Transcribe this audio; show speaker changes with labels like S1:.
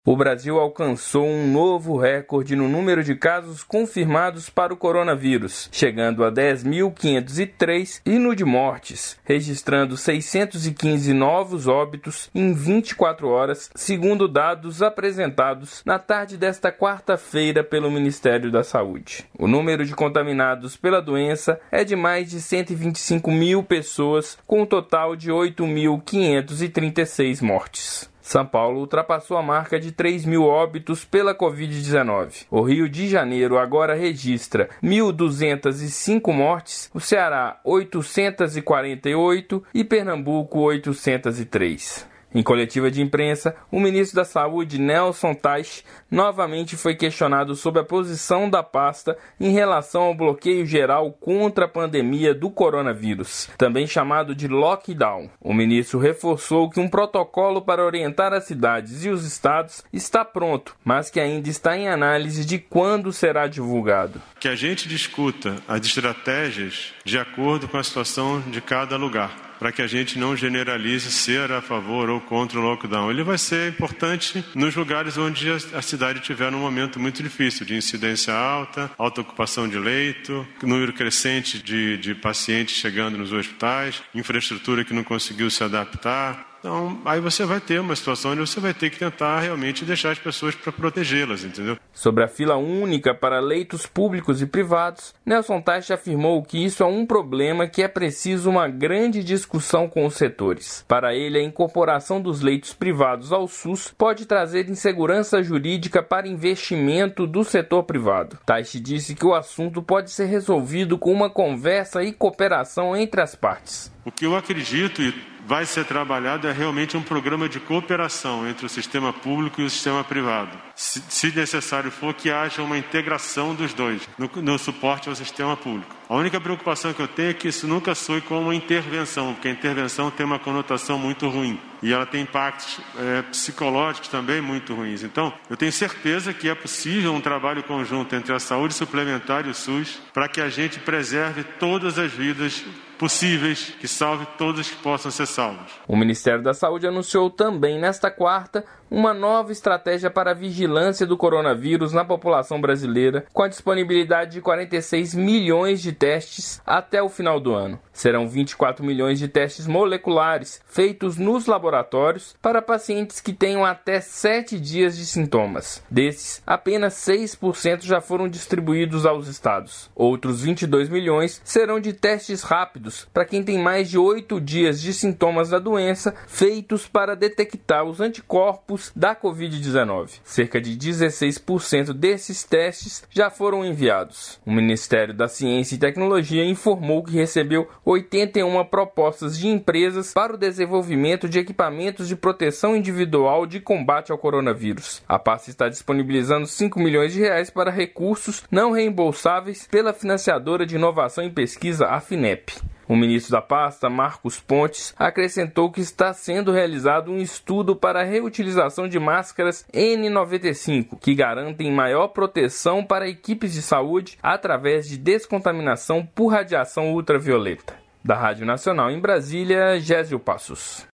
S1: O Brasil alcançou um novo recorde no número de casos confirmados para o coronavírus, chegando a 10.503 e no de mortes, registrando 615 novos óbitos em 24 horas, segundo dados apresentados na tarde desta quarta-feira pelo Ministério da Saúde. O número de contaminados pela doença é de mais de 125 mil pessoas, com um total de 8.536 mortes. São Paulo ultrapassou a marca de 3.000 óbitos pela Covid-19. O Rio de Janeiro agora registra 1.205 mortes, o Ceará 848 e Pernambuco 803. Em coletiva de imprensa, o ministro da Saúde, Nelson Taixe, novamente foi questionado sobre a posição da pasta em relação ao bloqueio geral contra a pandemia do coronavírus, também chamado de lockdown. O ministro reforçou que um protocolo para orientar as cidades e os estados está pronto, mas que ainda está em análise de quando será divulgado.
S2: Que a gente discuta as estratégias de acordo com a situação de cada lugar, para que a gente não generalize ser a favor ou contra o lockdown. Ele vai ser importante nos lugares onde a cidade tiver um momento muito difícil, de incidência alta, alta ocupação de leito, número crescente de pacientes chegando nos hospitais, infraestrutura que não conseguiu se adaptar. Então, aí você vai ter uma situação onde você vai ter que tentar realmente deixar as pessoas para protegê-las, entendeu?
S1: Sobre a fila única para leitos públicos e privados, Nelson Taixe afirmou que isso é um problema que é preciso uma grande discussão com os setores. Para ele, a incorporação dos leitos privados ao SUS pode trazer insegurança jurídica para investimento do setor privado. Taixe disse que o assunto pode ser resolvido com uma conversa e cooperação entre as partes.
S2: O que eu acredito e vai ser trabalhado é realmente um programa de cooperação entre o sistema público e o sistema privado. Se necessário for, que haja uma integração dos dois no suporte ao sistema público. A única preocupação que eu tenho é que isso nunca soe como uma intervenção, porque a intervenção tem uma conotação muito ruim e ela tem impactos psicológicos também muito ruins. Então, eu tenho certeza que é possível um trabalho conjunto entre a saúde suplementar e o SUS para que a gente preserve todas as vidas possíveis, que salve todos que possam ser salvos.
S1: O Ministério da Saúde anunciou também nesta quarta uma nova estratégia para a vigilância do coronavírus na população brasileira, com a disponibilidade de 46 milhões de testes até o final do ano. Serão 24 milhões de testes moleculares feitos nos laboratórios para pacientes que tenham até 7 dias de sintomas. Desses, apenas 6% já foram distribuídos aos estados. Outros 22 milhões serão de testes rápidos para quem tem mais de 8 dias de sintomas da doença, feitos para detectar os anticorpos da Covid-19. Cerca de 16% desses testes já foram enviados. O Ministério da Ciência e Tecnologia informou que recebeu 81 propostas de empresas para o desenvolvimento de equipamentos de proteção individual de combate ao coronavírus. A pasta está disponibilizando 5 milhões de reais para recursos não reembolsáveis pela financiadora de inovação e pesquisa, a FINEP. O ministro da pasta, Marcos Pontes, acrescentou que está sendo realizado um estudo para a reutilização de máscaras N95, que garantem maior proteção para equipes de saúde através de descontaminação por radiação ultravioleta. Da Rádio Nacional em Brasília, Gésio Passos.